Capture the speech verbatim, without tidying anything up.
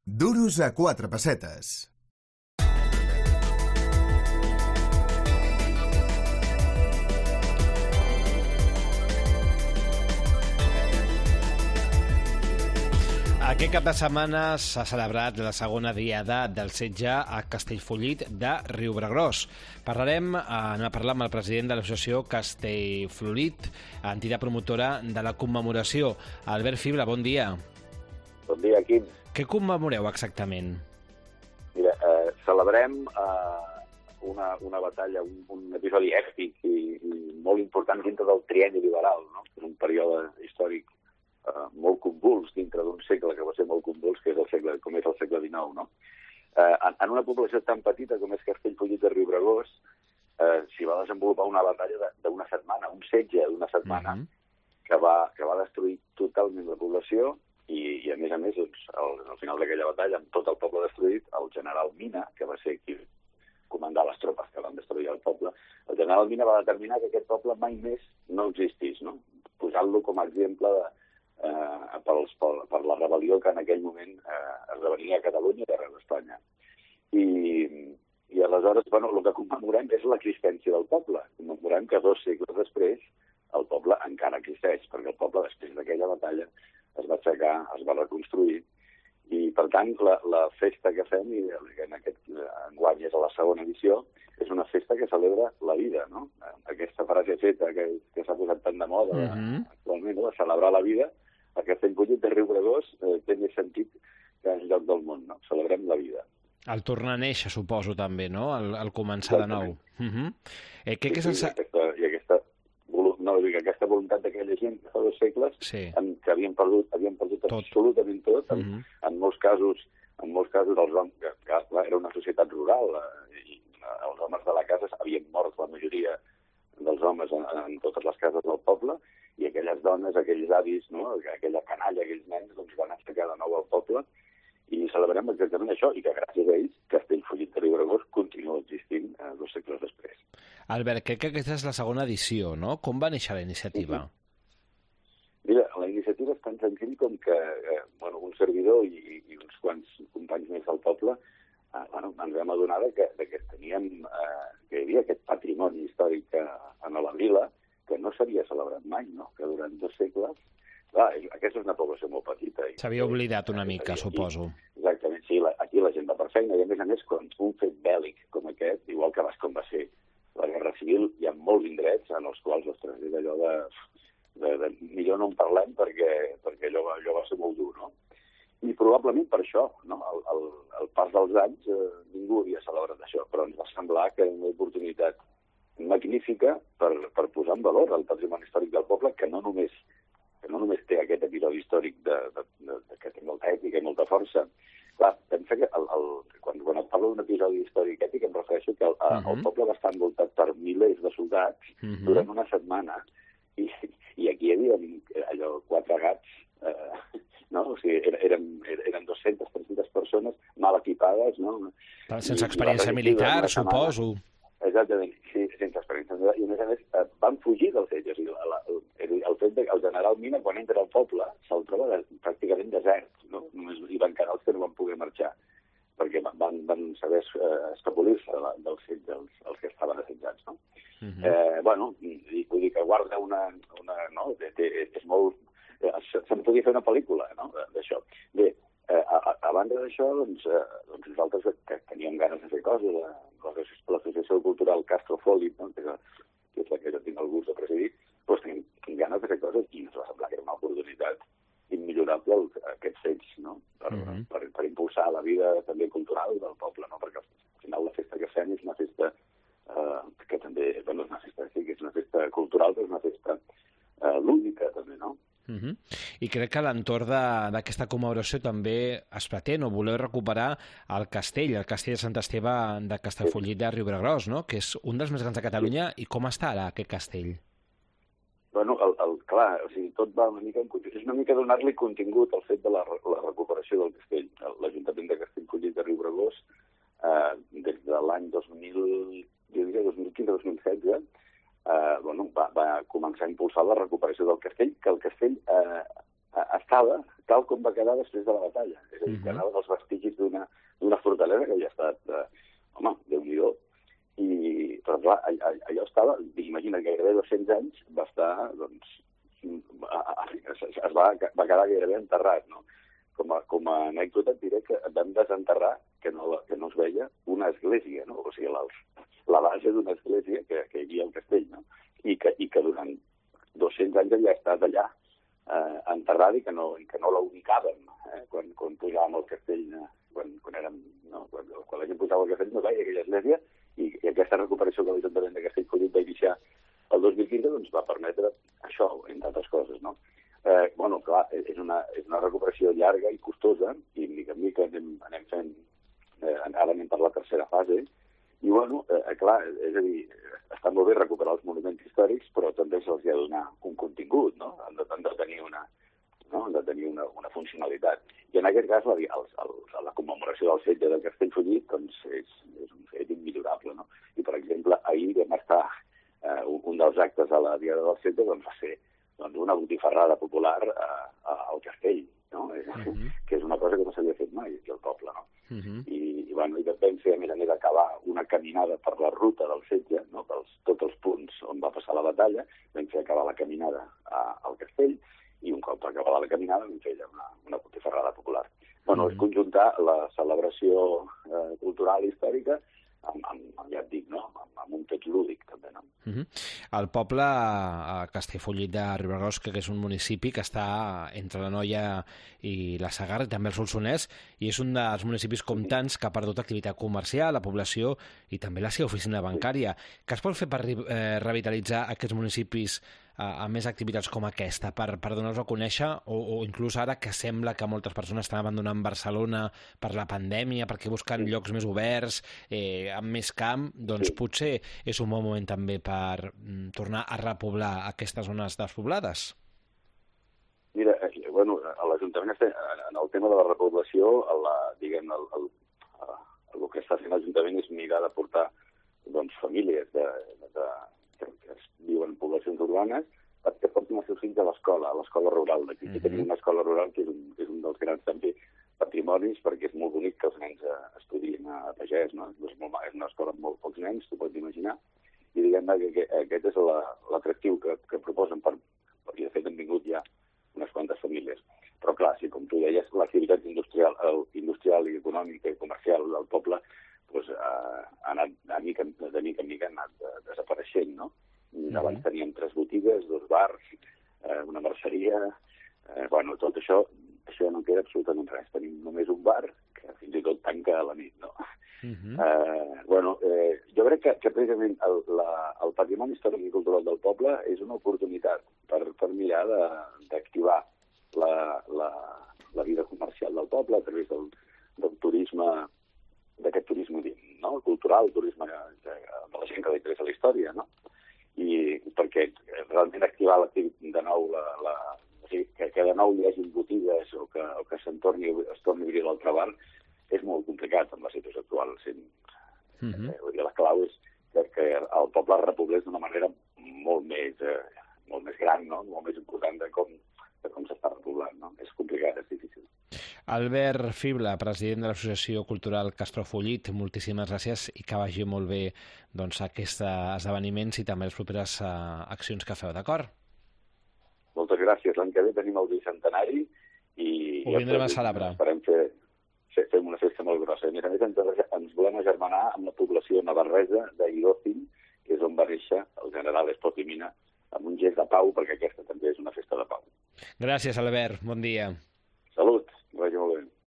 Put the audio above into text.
Duros a quatre pessetes. Aquest cap de setmana s'ha celebrat la segona diada del setge a Castellfollit de Riubregós. Parlarem, anem a parlar amb el president de l'associació Castellfollit, entitat promotora de la commemoració. Albert Fibla, bon dia. Bon dia, Quim. Què commemoreu exactament? Mira, eh, celebrem eh, una, una batalla, un, un episodi èpic i, i molt important dintre del trienni liberal, no? És un període històric eh, molt convuls dintre d'un segle que va ser molt convuls, que és el segle, com és el segle dinou, no? Eh, en, en una població tan petita com és Castellfollit de Riubregós, eh, s'hi va desenvolupar una batalla d'una setmana, un setge d'una setmana, uh-huh. que, va, que va destruir totalment la població. I, i a més a més, doncs, al, al final d'aquella batalla, amb tot el poble destruït, el general Mina, que va ser qui comandava les tropes que van destruir el poble, el general Mina va determinar que aquest poble mai més no existís, no? Posant-lo com a exemple de, eh, pels, per, per la rebel·lió que en aquell moment eh, esdevenia a Catalunya i arreu d'Espanya. I, I aleshores, bueno, el que commemorem és l'existència del poble. Commemorem que dos segles després el poble encara existeix, perquè el poble, després d'aquella batalla, es va aixecar, es va reconstruir, i per tant la, la festa que fem, i en aquest enguany és a la segona edició, és una festa que celebra la vida, no? Aquesta frase feta que, que s'ha posat tant de moda uh-huh. actualment, no? De celebrar la vida, a Castellfollit de Riubregós eh, té més sentit que en lloc del món, no? Celebrem la vida. El tornar a néixer, suposo, també, no? El, el començar Exactament. de nou. Uh-huh. eh, què, sí, què és el... sí, aquesta, i aquesta... No, dic, aquesta voluntat d'aquella gent que fa dos segles sí. en, que havien perdut, havien perdut tot. absolutament tot, en, uh-huh. en molts casos, en molts casos els homes, que, que clar, era una societat rural eh, i els homes de la casa havien mort la majoria dels homes en, en totes les cases del poble, i aquelles dones, aquells avis, no? Aquella canalla, aquells nens, doncs van aixecar de nou al poble, i celebrem exactament això, i que gràcies a ells Castellfollit de Riubregós continua existint eh, dos segles després. Albert, crec que aquesta és la segona edició, no? Com va néixer la iniciativa? Sí. Mira, la iniciativa és tan senzill com que eh, bueno, un servidor i, i uns quants companys més del poble eh, bueno, ens vam adonar que, que teníem eh, que hi havia aquest patrimoni històric eh, en la vila que no s'havia celebrat mai, no? Que durant dos segles... Clar, aquesta és una població molt petita. S'havia oblidat una mica, aquí, suposo. Exactament, sí. La, aquí la gent va per feina, i a més a més, quan un fet bèl·lic com aquest, igual que vas com va ser la Guerra Civil, hi ha molts indrets en els quals, ostres, és allò de... de, de millor no en parlem perquè, perquè allò, allò va ser molt dur, no? I probablement per això, no? Al, al, al pas dels anys, eh, ningú havia celebrat això, però ens va semblar que era una oportunitat magnífica per, per posar en valor el patrimoni històric del poble, que no només que no només té aquest episodi històric de, de, de, de, que té molta èpica i molta força. Clar, pensa que el, el, quan, quan et parlo d'un episodi històric èpic em refereixo que el, uh-huh. el poble va estar envoltat per milers de soldats uh-huh. durant una setmana, i, i aquí hi havia allò, quatre gats, eh, no? O sigui, eren, eren dues-centes, tres-centes persones mal equipades, no? Sense experiència I, militar, suposo. Exactament, sí, sense experiència. I a més a més van fugir dels ells. El, el, el fet que el general Mina, quan entra al poble, se'l troba de, pràcticament desert, no? Només hi van quedar els que no van poder marxar, perquè van, van saber escapolir-se dels setge, els, els que estaven assetjats, no? Uh-huh. eh, bueno, i, vull dir que guarda una... una no? És molt... Se'n podia fer una pel·lícula, no?, d'això. Bé, eh, a, a, a banda d'això, doncs, eh, doncs nosaltres que teníem ganes de fer coses, l'associació cultural Castellfollit, no?, que, que és la que jo tinc el gust de presidir, doncs tenim ganes de fer coses i ens va semblar que era una oportunitat immillorable aquests fets, no?, per, uh-huh. per, per impulsar la vida també cultural del poble, no?, perquè al final la festa que fem és una festa eh, que també, bueno, és una festa, sí, que és una festa cultural, però és una festa eh, lúdica també, no? Uh-huh. I crec que a l'entorn d'aquesta commemoració també es pretén o voleu recuperar el castell, el castell de Sant Esteve de Castellfollit de Riubregós, no?, que és un dels més grans de Catalunya. I com està ara aquest castell? Bueno, el, el, clar, o sigui, tot va una mica en contingut. És una mica donar-li contingut al fet de la, la recuperació del castell. L'Ajuntament de Castellfollit de Riubregós, eh, des de l'any dos mil, jo diria dos mil quinze dos mil setze, eh, bueno, va, va començar a impulsar la recuperació del castell, que el castell eh, estava tal com va quedar després de la batalla. És a dir, que anaven els vestigis d'una fortalesa que havia estat, eh, home, Déu-n'hi-do. I, però clar, allò estava, imagina't, gairebé dos-cents anys va estar, doncs, es va, va quedar gairebé enterrat, no? Com a, com a anècdota et diré que vam desenterrar que no, que no es veia una església, no? O sigui, la, la base d'una església que, que hi havia al castell, no? I que, i que durant dos-cents anys havia estat allà eh, enterrada i que no, i que no la ubicàvem eh, quan, quan pujàvem al castell, eh, quan, quan, érem, no? quan, quan la gent pujava al castell no veia aquella església i, i aquesta recuperació que l'Ajuntament de Castellfollit va iniciar el dos mil quinze doncs, va permetre això, entre altres coses, no? Eh, bueno, clar, és una, és una recuperació llarga i costosa i mica en mica anem, anem fent, eh, ara anem per la tercera fase i, bueno, eh, clar, és a dir, està molt bé recuperar els monuments històrics, però també se'ls ha de donar un contingut, no? Han de, han de tenir, una, no? Han de tenir una, una funcionalitat. I en aquest cas, la, el, el, la commemoració del setge de Castellfollit doncs, és, és un fet immillorable, no? I, per exemple, ahir vam estar, eh, un, un dels actes a la Diada del setge doncs, va ser doncs, una botifarrada popular eh, al castell, no? Uh-huh. Que és una cosa que no s'havia fet mai aquí al poble, no? Uh-huh. I, i, bueno, i vam fer, a més a més, acabar una caminada per la ruta del setge, no? Pels, tots els punts on va passar la batalla, vam fer acabar la caminada a, al castell, i un cop acabada la caminada vam fer una, una botifarrada popular. Bueno, uh-huh. És conjuntar la celebració eh, cultural històrica amb, amb, ja et dic, no? amb, amb un text lúdic, també, no? Uh-huh. El poble, a Castellfollit de Riubregós, que és un municipi que està entre la Noia i la Segarra, i també el Solsonès, i és un dels municipis com tants que ha perdut activitat comercial, la població i també la seva oficina bancària. Què es pot fer per eh, revitalitzar aquests municipis a, a més activitats com aquesta, per, per donar-los a conèixer, o, o inclús ara que sembla que moltes persones estan abandonant Barcelona per la pandèmia, perquè busquen llocs més oberts, eh, amb més camp, doncs sí. Potser és un bon moment també per mm, tornar a repoblar aquestes zones despoblades? Mira, bueno, a l'Ajuntament, en el tema de la repoblació, la, diguem, el, el, el, el que està fent l'Ajuntament és mirar de portar doncs, famílies de, de, que, que viuen en poblacions urbanes perquè portin els seus fills a l'escola, a l'escola rural. Aquí mm-hmm. tenim una escola rural que és un, és un dels grans també patrimonis, perquè és molt bonic que els nens estudien a pagès, no? És, molt, és una escola amb molt pocs nens, t'ho pots imaginar, i diguem-ne que, que aquest és l'atractiu que, que proposen per, perquè de fet han vingut ja unes quantes famílies. Però clar, si com tu deies, l'activitat industrial, industrial i econòmica i comercial del poble doncs, ha anat de mica, de mica en mica ha anat desapareixent, no? Mm-hmm. Abans teníem tres botigues, dos bars, eh, una merceria, eh, bueno, tot això, això no queda absolutament res. Tenim només un bar que fins i tot tanca a la nit, no? Uh-huh. eh, bueno, eh, jo crec que, que precisament el, la, el patrimoni històric i cultural del poble és una oportunitat per, per mirar d'activar la, la, la vida comercial del poble a través del, del turisme, d'aquest turisme, no? Cultural, turisme de, de la gent que li interessa la història, no? I perquè realment activar de nou la, la, o sigui, que, que de nou hi hagi botigues o que, o que se'n torni, es torni a obrir l'altre bar és molt complicat amb la situació actual. Uh-huh. eh, la clau és que, que el poble es repoblés d'una manera molt més, eh, molt més gran, no? Molt més important de com, de com s'està repoblant. No? És complicat, és difícil. Albert Fibla, president de l'Associació Cultural Castellfollit, moltíssimes gràcies i que vagi molt bé doncs, aquests esdeveniments i també les properes uh, accions que feu, d'acord? Moltes gràcies. L'any que ve tenim el bicentenari i... Ho vindrem a celebrar. Esperem fer, fem una festa molt grossa. A més a més, ens, ens volem agermanar amb la població navarresa d'Irozin, que és on va néixer el general Espotimina, amb un gest de pau, perquè aquesta també és una festa de pau. Gràcies, Albert. Bon dia.